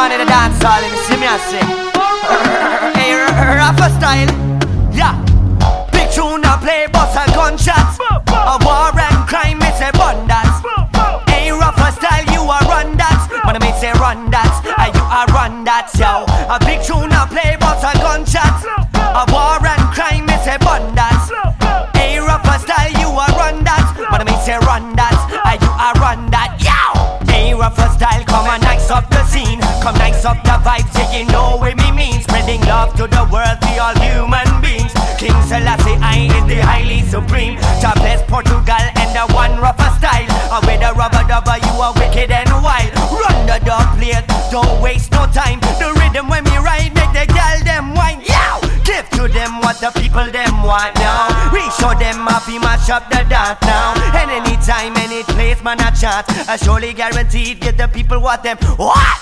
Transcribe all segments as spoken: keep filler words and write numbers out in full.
one in the dance hall, you see me I say. Hey, rapper style, yeah. Big tune I play, boss a gunshots. A war and crime, me say bun that. Hey, rapper style, you a run that. But I may say run that, and you a run that, yo. A big tune I play, boss a gunshots. A war and crime, me say bun that. Hey, rapper style, you a run that. But I may say run that, and you a run that, yo. Hey, rapper style, come and nice up the scene. Come nice up the vibes, yeah, you know what me mean. Spreading love to the world, we all human beings. King Selassie I is the highly supreme. To bless Portugal and the one rapper style. And with the rubber dubber, you are wicked and wild. Run the dub plate, don't waste no time. The rhythm when we ride, make the girl them whine. Yow! Give to them what the people them want now. We show them how we mash up the dance now. And anytime, any place, man a chance. I surely guaranteed get the people what them what?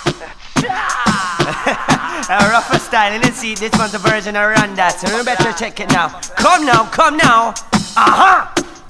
A rougher style, and let's see, this one's a version of Run That. So you better check it now. Come now, come now. Uh-huh.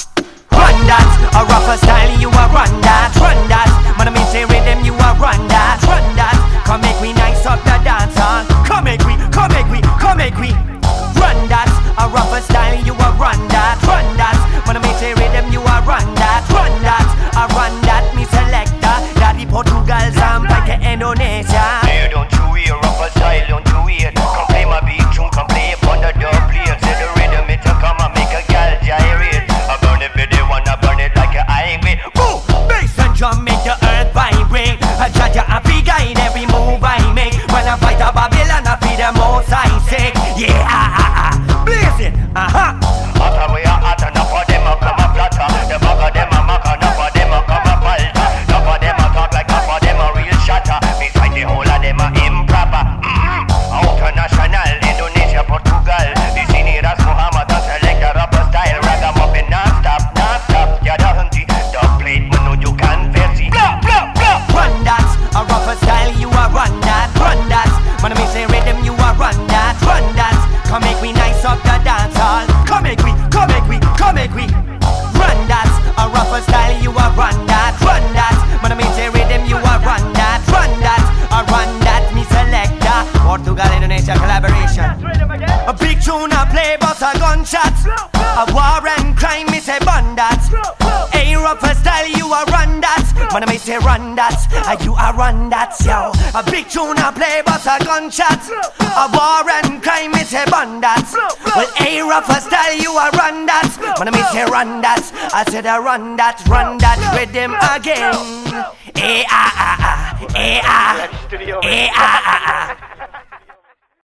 Run that, a rougher style, you are run that, run that. Man, I mean say rhythm, you are run that, run that. Come make we nice up the dance hall. Come make we, come make we, come make we. Run that, a rougher style, you are run that, run that. Man, I mean say rhythm, you are run that, run that. I run that, me selector. Daddy Portugal, Zambia, Indonesia. Hey, don't you hear rougher style, don't you hear? Come play my beat tune, come play it on the dub plate. Say the rhythm, it'll come and make a gal gyrate. I burn it, video, wanna burn it like a highway. Boom! Bass and drum make the earth vibrate. I judge a happy guide every move I make. When I fight a Babylon, I feed the most I say. Yeah, ah, ah, ah. Blaze it, uh-huh. Hotter we are hot, enough of them a come a flatter. The back of them a mock, enough of them a come a falter. Enough of them a talk like enough of them a real shatter. Beside the whole of them a improper. Mm-hmm. International, Indonesia, Portugal. The seniors Muhammad and select the rapper style. Ragamuffin non-stop, non-stop. Yeah, the hunty, the plate, man, no you can fancy. Blah, blah, blah. Run that, a rougher style, you are run that, run that. Man, I mean say rhythm, you are run that, run that. Come make we nice up the dance hall. Come make we, come make we, come make we. Run that, a rougher style, you are run that, run that. Man, I mean say rhythm, you are run that, run that. I run that, me selector. Portugal, Indonesia collaboration. A big tune I play, but a gunshot. A war and crime, me say bun that. A rougher style, you are run that. Man, I may say run that, and you are run that, yo. A big tune I play, but a gunshot. A war and crime, me say bun that. Well, a rougher style, you are run that. Man, I may say run that. I said I run that, run that rhythm again. Eh ah ah ah, eh ah, eh ah ah ah.